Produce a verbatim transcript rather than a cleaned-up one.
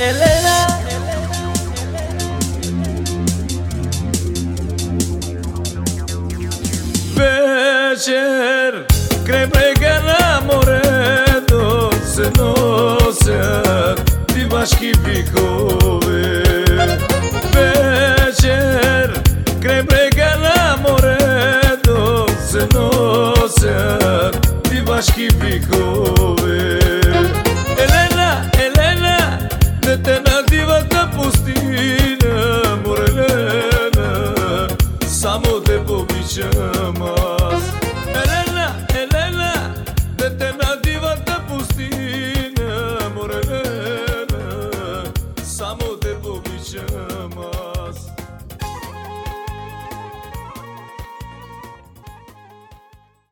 Elena. Вечер край брега на морето се носят дивашки вихове. Вечер край брега на морето се носят дивашки вихове.